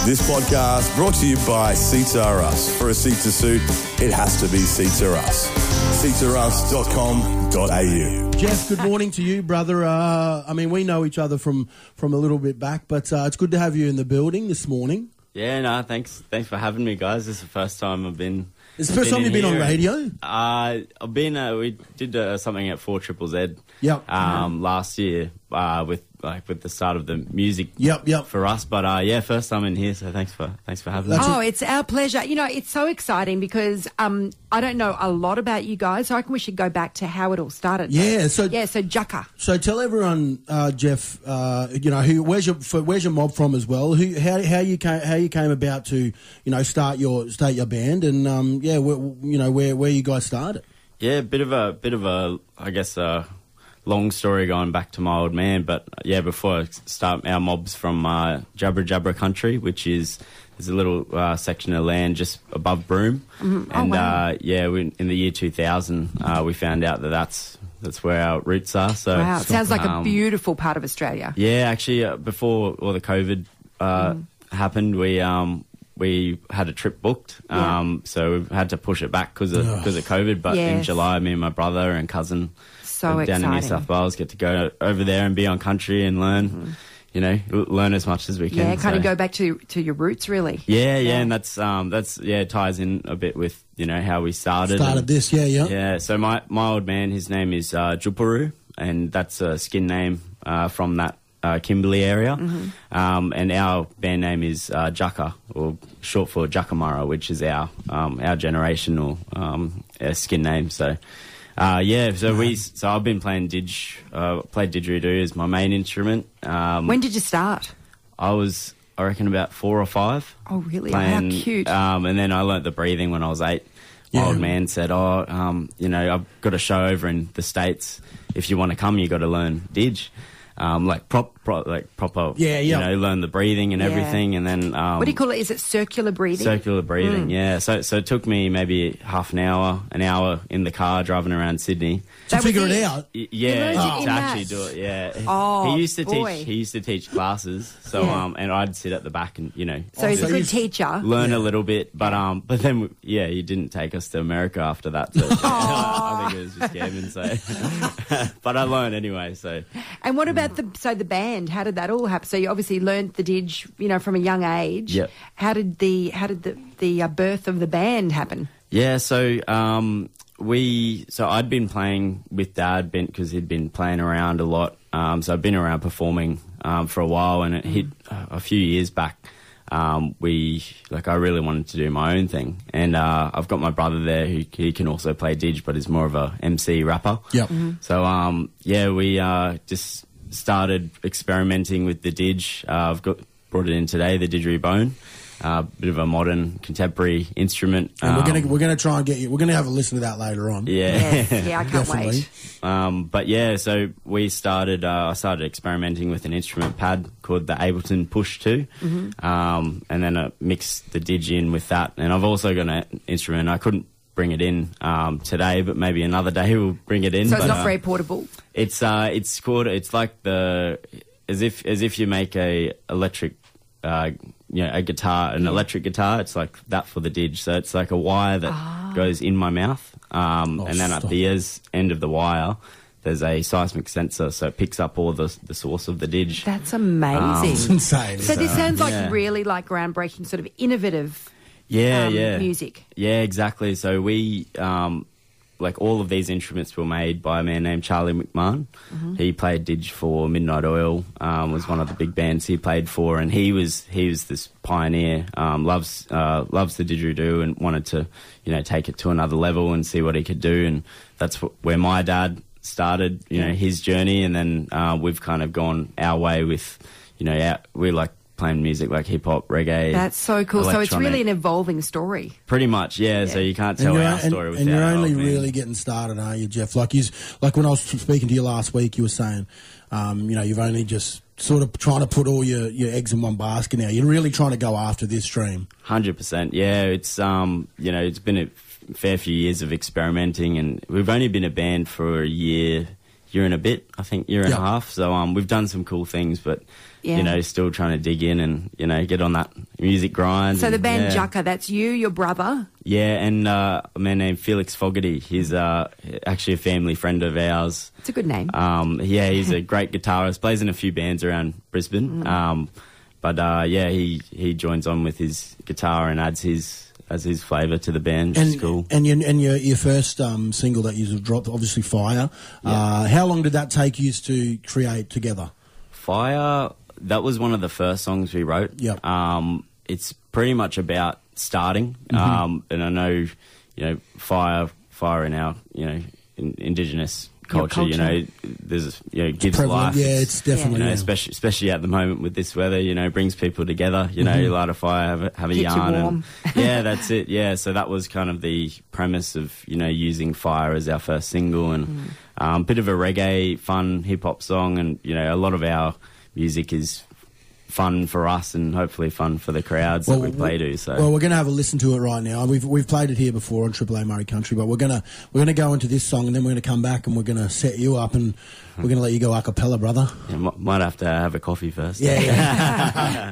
This podcast brought to you by Seats Are Us. For a seat to suit, it has to be Seats Are Us. seatsarus.com.au. Jeff, good morning to you, brother. I mean, we know each other from a little bit back, but it's good to have you in the building this morning. Yeah, no, thanks for having me, guys. This is the first time I've been. It's the first time you've been on radio? I've been. We did something at 4ZZZ. Yep. Last year with the start of the music. Yep. For us, but first time in here. So thanks for having me. Oh, it's our pleasure. You know, it's so exciting because I don't know a lot about you guys, so I reckon we should go back to how it all started. Yeah. So Jukka. So tell everyone, Jeff. Where's your mob from as well? How you came about to start your band and where you guys started. Yeah, bit of a I guess long story going back to my old man, but before I start, our mob's from Jabra Jabra country, which is there's a little section of land just above Broome, Mm-hmm. and wow. In the year 2000 we found out that's where our roots are. So wow, it sounds like a beautiful part of Australia. Yeah, actually, before all the COVID happened, we had a trip booked, so we had to push it back because of COVID. But in July, me and my brother and cousin down in New South Wales get to go over there and be on country and learn, learn as much as we can. Yeah, kind of go back to your roots, really. Yeah, and that's ties in a bit with how we started. Yeah. So my old man, his name is Juparu, and that's a skin name from that Kimberley area, and our band name is Jukka, or short for Juckamurra, which is our generational skin name. So so I've been playing played didgeridoo as my main instrument. When did you start? I reckon about 4 or 5. Oh, really? Playing, how cute. And then I learnt the breathing when I was 8. My old man said, I've got a show over in the States. If you want to come, you got to learn didge. Proper, learn the breathing and everything, and then what do you call it? Is it circular breathing? Circular breathing, yeah. So it took me maybe half an hour in the car driving around Sydney to figure it out. To actually do it. Yeah. Oh, he used to teach classes, so and I'd sit at the back and So he's a good teacher. Learn a little bit, but then he didn't take us to America after that. So I think it was just gaming. So, but I learned anyway. So. And what about the band? How did that all happen? So you obviously learnt the didge, from a young age. Yep. How did the birth of the band happen? Yeah, so I'd been playing with Dad because he'd been playing around a lot. So I've been around performing for a while, and it hit a few years back. I really wanted to do my own thing, and I've got my brother there who he can also play didge, but is more of a MC rapper. Yep. Mm-hmm. So we just started experimenting with the didge. I've brought it in today, the didgeridoo. Bit of a modern contemporary instrument. And we're gonna try and get you. We're gonna have a listen to that later on. Yeah, I can't wait. So we started. I started experimenting with an instrument pad called the Ableton Push 2, and then I mixed the didge in with that. And I've also got an instrument. I couldn't bring it in today, but maybe another day we'll bring it in. So it's not very portable. It's like as if you make a electric. A guitar, an electric guitar, it's like that for the didge. So it's like a wire that goes in my mouth, and then at the end of the wire, there's a seismic sensor, so it picks up all the source of the didge. That's amazing. It's insane. So this sounds like really like groundbreaking, sort of innovative music. Yeah, exactly. So we... all of these instruments were made by a man named Charlie McMahon. He played didge for Midnight Oil, was one of the big bands he played for, and he was this pioneer, loves the didgeridoo and wanted to, take it to another level and see what he could do, and that's where my dad started, his journey, and then we've kind of gone our way with, we like playing music like hip-hop, reggae. That's so cool. So it's really an evolving story. Pretty much, yeah. So you can't tell our story without. And you're only really getting started, aren't you, Jeff? Like when I was speaking to you last week, you were saying, you've only just sort of trying to put all your eggs in one basket now. You're really trying to go after this dream. 100%, yeah. It's, it's been a fair few years of experimenting, and we've only been a band for a year and a bit, I think, year and a half. So we've done some cool things, but... still trying to dig in and, get on that, music grinds. So the and, band yeah. Jucka, that's you, your brother. Yeah, and a man named Felix Fogarty. He's actually a family friend of ours. It's a good name. Yeah, he's a great guitarist. Plays in a few bands around Brisbane. But he joins on with his guitar and adds his flavour to the band, which is cool. And your first single that you dropped, obviously Fire. Yeah. How long did that take you to create together? Fire, that was one of the first songs we wrote. Yep. It's pretty much about starting. And I know, fire in our, Indigenous culture, there's, gives prevalent. life. Yeah, it's definitely, especially at the moment with this weather, brings people together, you light a fire, have a Keeps you yarn. warm. And, yeah, that's it. Yeah. So that was kind of the premise of, using Fire as our first single and, bit of a reggae, fun hip hop song. And, a lot of our music is fun for us and hopefully fun for the crowds that we play to. So we're going to have a listen to it right now. We've played it here before on Triple A Murray Country, but we're going to go into this song and then we're going to come back and we're going to set you up and we're going to let you go a cappella, brother. Yeah, might have to have a coffee first. Yeah.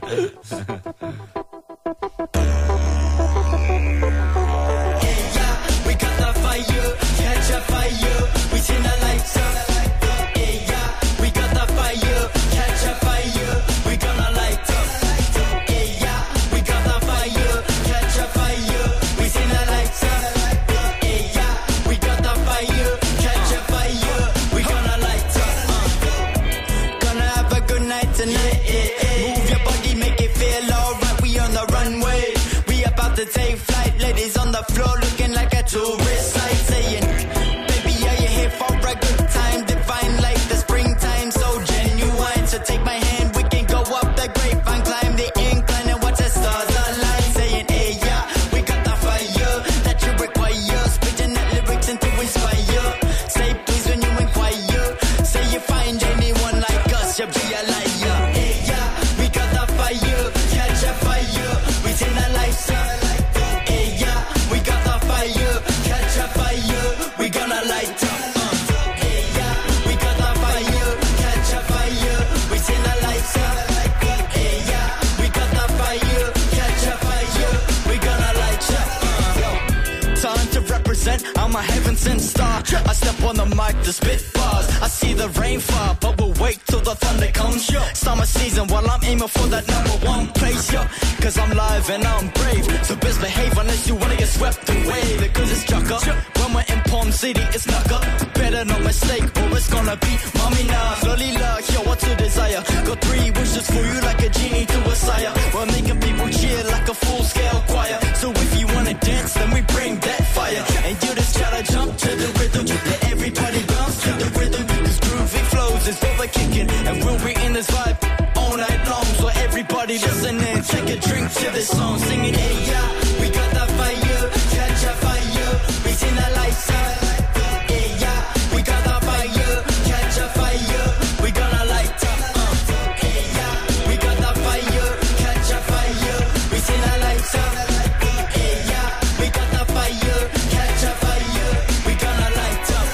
Take flight, ladies on the floor looking like a tourist site, saying, baby, are you here for a good time? Divine like the springtime, so genuine. So take my hand, we can go up the grapevine, climb the incline and watch the stars align. Saying, hey, yeah, we got the fire that you require, spitting that lyrics and to inspire. Say please when you inquire, say you find anyone like us, you'll be a liar. Hey, yeah, we got the fire, catch a fire, we sing the lights up. I'm a heaven-sent star. I step on the mic to spit bars. I see the rain fall, but we'll wait till the thunder comes. Summer season while I'm aiming for that #1 place. Cause I'm live and I'm brave. So best behave unless you wanna get swept away. Because it's Jucka. When we're in Palm City, it's Knucka. Better not mistake or it's gonna be mommy now. Slowly luck, yo, what to desire. Got 3 wishes for you like a genie to a sire. We're making people cheer like a full-scale choir. So if you wanna dance, then we bring that fire. And you just try to jump to the rhythm. Let everybody bounce to the rhythm. Cause groovy flows is what we're kicking. And we'll be in this vibe all night long. So everybody listening, take a drink to this song. Singing, hey, yeah, we got that fire. Catch a fire. We seen the lights up. Hey, yeah, we got that fire. Catch a fire. We gonna light up. Hey, yeah, we got that fire. Catch a fire. We seen the lights up. Hey, yeah, we got that fire. Catch a fire. We gonna light up.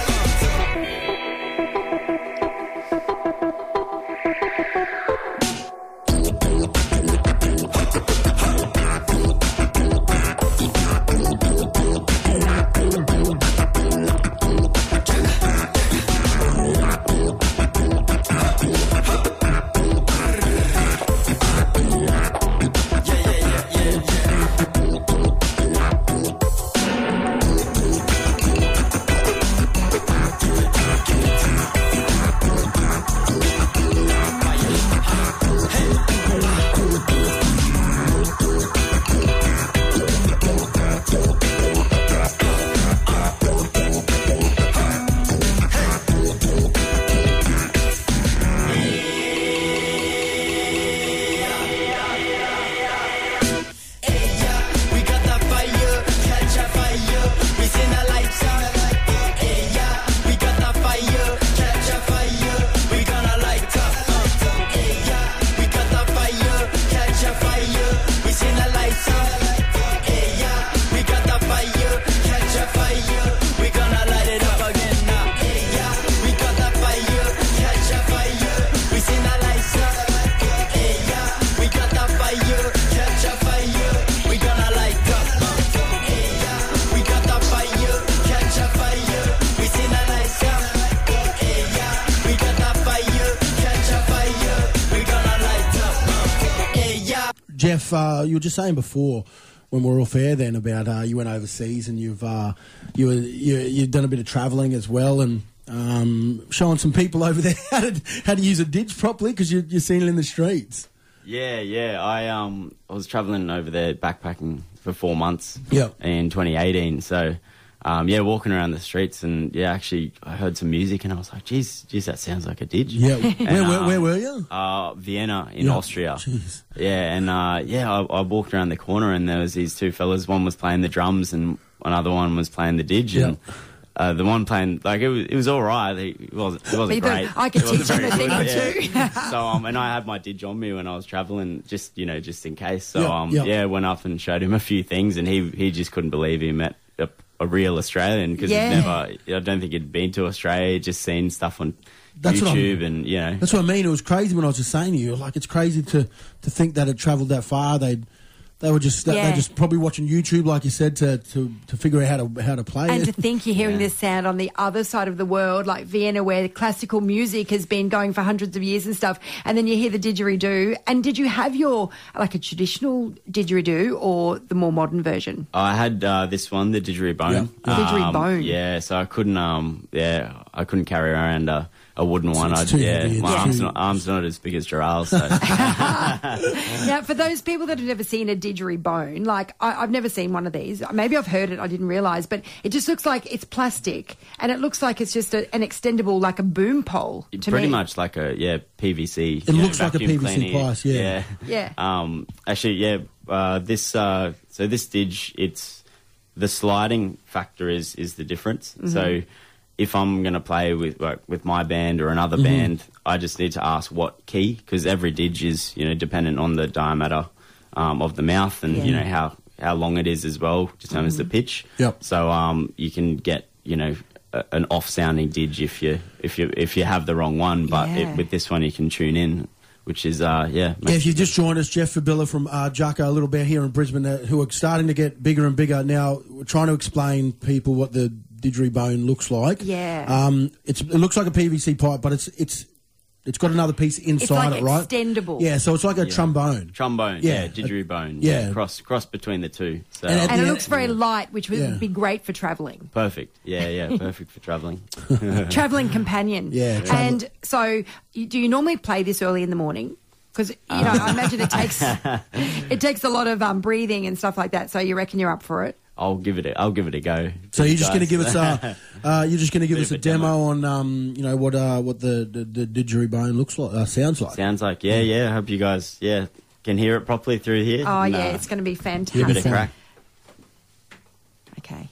Jeff, you were just saying before when we were off air then about you went overseas and you've done a bit of travelling as well and showing some people over there how to use a didge properly because you're seeing it in the streets. Yeah. I was travelling over there backpacking for 4 months Yep. in 2018. So, walking around the streets and, actually I heard some music and I was like, geez, that sounds like a didge. Yeah. And, where were you? Vienna in Austria. Jeez. Yeah, and, I walked around the corner and there was these two fellas. One was playing the drums and another one was playing the didge. Yep. And the one playing, like, it was all right. It wasn't great. I could It wasn't teach him a very thing or good, two. So, and I had my didge on me when I was travelling, just in case. So, Yep. went up and showed him a few things, and he just couldn't believe he met a real Australian because I don't think he'd been to Australia, he'd just seen stuff on YouTube and, That's what I mean. It was crazy when I was just saying to you, like, it's crazy to think that it travelled that far. They were just they're just probably watching YouTube, like you said, to figure out how to play And it. to think you're hearing this sound on the other side of the world, like Vienna, where classical music has been going for hundreds of years and stuff, and then you hear the didgeridoo. And did you have a traditional didgeridoo or the more modern version? I had this one, the didgeridoo. The didgeridoo. Yeah, so I couldn't carry around a wooden one. It's too heavy, My it's arm's not as big as Gerald's. So. Now, for those people that have never seen a didgeridoo, like I've never seen one of these. Maybe I've heard it, I didn't realise, but it just looks like it's plastic, and it looks like it's just an extendable, like a boom pole. Pretty much like a PVC. It looks like a vacuum PVC cleaner. pipe, yeah. Yeah. Actually, this didge, it's the sliding factor is the difference. Mm-hmm. So if I'm going to play with my band or another band, I just need to ask what key, because every didge is dependent on the diameter of the mouth and how long it is as well determines the pitch. Yep. So you can get an off sounding didge if you have the wrong one, but with this one you can tune in. Which is, if you've just joined us, Jeff Fabilla from Jacko, a little band here in Brisbane, who are starting to get bigger and bigger now. We're trying to explain people what the didgeridoo looks like. Yeah. It looks like a PVC pipe, but it's got another piece inside it, right? It's like extendable. Yeah, so it's like a trombone. Didgeridoo. Yeah. Cross between the two. So, And it looks very light, which would be great for travelling. perfect. Yeah, perfect for travelling. Travelling companion. Yeah, And so, do you normally play this early in the morning? Because I imagine it takes a lot of breathing and stuff like that. So you reckon you're up for it? I'll give it a go. So you're just going to give us a of demo on what the didgeridoo looks like, sounds like. Sounds like I hope you guys can hear it properly through here. Oh, And, it's going to be fantastic. give it a crack. Okay.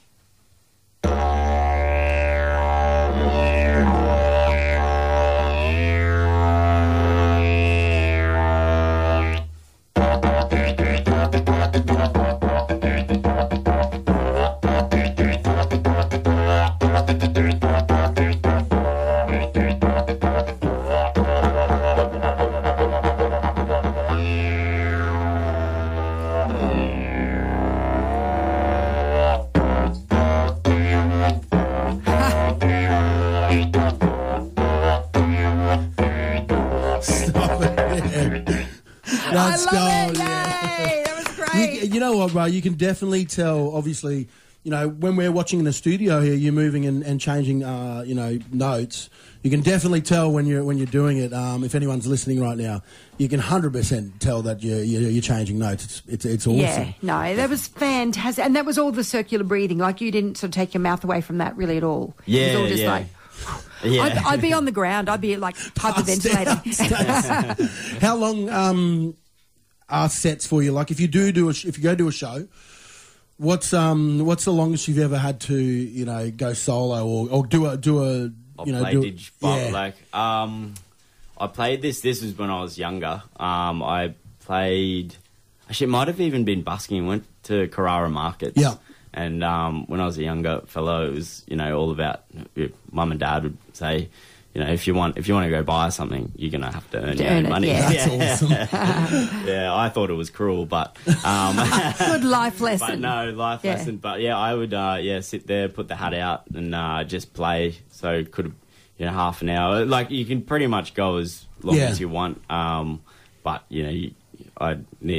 Stop it. Let's I go. love it. Yeah. Yay, that was great. You know what, bro? You can definitely tell, obviously, when we're watching in the studio here, you're moving and changing, notes. You can definitely tell when you're doing it. If anyone's listening right now, you can 100% tell that you're changing notes. It's awesome. Yeah, no, that was fantastic. And that was all the circular breathing. Like, you didn't sort of take your mouth away from that really at all. Yeah, It was all just yeah. like... Yeah. I'd be on the ground. I'd be like hyperventilating. How long are sets for you? Like, if you if you go do a show, what's the longest you've ever had to go solo or do a play didge, but I played this. This was when I was younger. I played. Actually, it might have even been busking. Went to Carrara Markets. Yeah. And when I was a younger fellow, it was all about. Mum and Dad would say, if you want to go buy something, you're gonna have to earn your own money. yeah. That's awesome. Yeah, I thought it was cruel, but Good life lesson. but no life Yeah. lesson. But I would sit there, put the hat out, and just play. So could have half an hour. Like, you can pretty much go as long Yeah. as you want. But I need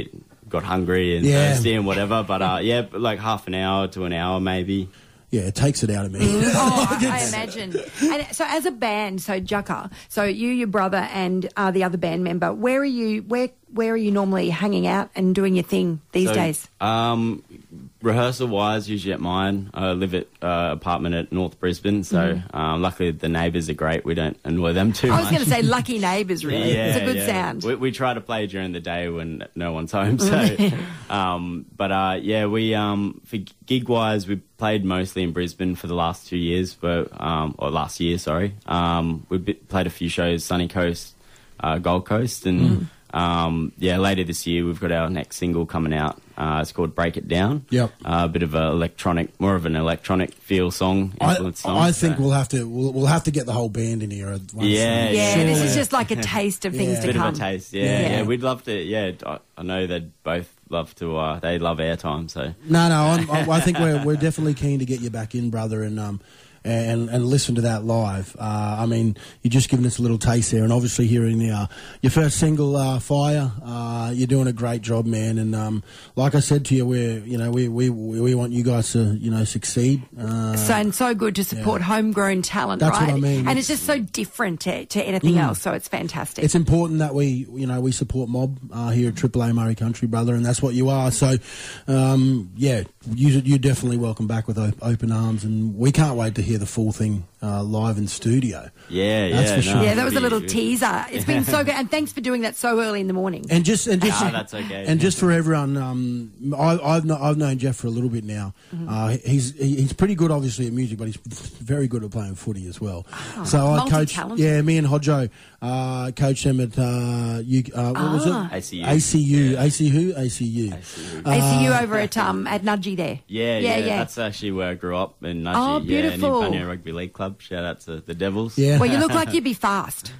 got hungry and thirsty and whatever. But like half an hour to an hour maybe. Yeah, it takes it out of me. I imagine. And so as a band, so Jukka, so you, your brother, and the other band member, where are you normally hanging out and doing your thing these days? Rehearsal-wise, usually at mine. I live at apartment at North Brisbane, so luckily the neighbours are great. We don't annoy them too much. I was going to say lucky neighbours, really. Yeah, it's a good sound. We try to play during the day when no one's home. So, we for gig-wise, we played mostly in Brisbane for the last 2 years, or last year, sorry. We played a few shows, Sunny Coast, Gold Coast, and later this year we've got our next single coming out. It's called Break It Down. Yep. A bit of more of an electronic feel song. I think we'll have to get the whole band in here. This is just like a taste of things to bit come. Of a taste, yeah. We'd love to. Yeah, I know they'd both love to. They love airtime, so. I think we're definitely keen to get you back in, brother, and listen to that live. I mean, you're just giving us a little taste there, and obviously hearing your first single, Fire. You're doing a great job, man. And like I said to you, we want you guys to succeed. So good to support homegrown talent, that's right? What I mean. And it's just so different to anything else. So it's fantastic. It's important that we support Mob here at Triple A Murray Country, brother, and that's what you are. So you're definitely welcome back with open arms, and we can't wait to hear the full thing live in studio. That's for sure. Yeah, that was a little teaser. It's been so good, and thanks for doing that so early in the morning. And just that's okay. And just for everyone, I've known Jeff for a little bit now. He's pretty good, obviously, at music, but he's very good at playing footy as well. So I coach. Yeah, me and Hodjo coached him at what was it? ACU over at Nudgee there. Yeah. That's actually where I grew up in Nudgee. Oh, beautiful. New Bunya Rugby League Club. Shout out to the Devils. Yeah. Well, you look like you'd be fast.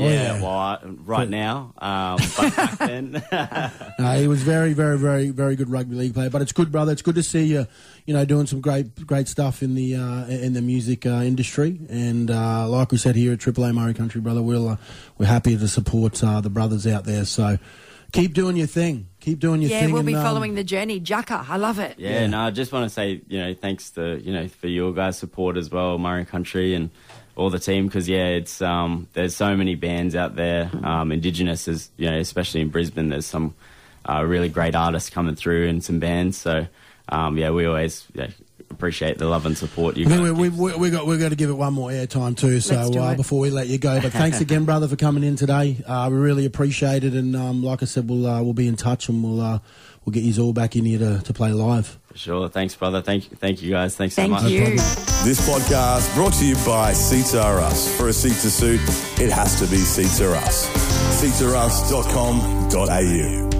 Right now, but back then. He was very, very, very, very good rugby league player. But it's good, brother. It's good to see you, doing some great stuff in the music industry. And like we said here at Triple A Murray Country, brother, we're happy to support the brothers out there. So keep doing your thing. Keep doing your thing. Yeah, we'll be following the journey. Jukka, I love it. Yeah, no, I just want to say, thanks to, for your guys' support as well, Murray Country and all the team, because, it's there's so many bands out there, Indigenous, especially in Brisbane, there's some really great artists coming through and some bands. So, we always appreciate the love and support you guys. We've got to give it one more airtime too, so before we let you go. But thanks again, brother, for coming in today. We really appreciate it, and like I said, we'll be in touch, and we'll get you all back in here to play live. For sure. Thanks, brother. Thank you guys. Thanks so much. Thank you. This podcast brought to you by Seats R Us. For a seat to suit, it has to be Seats R Us. SeatsRUs.com.au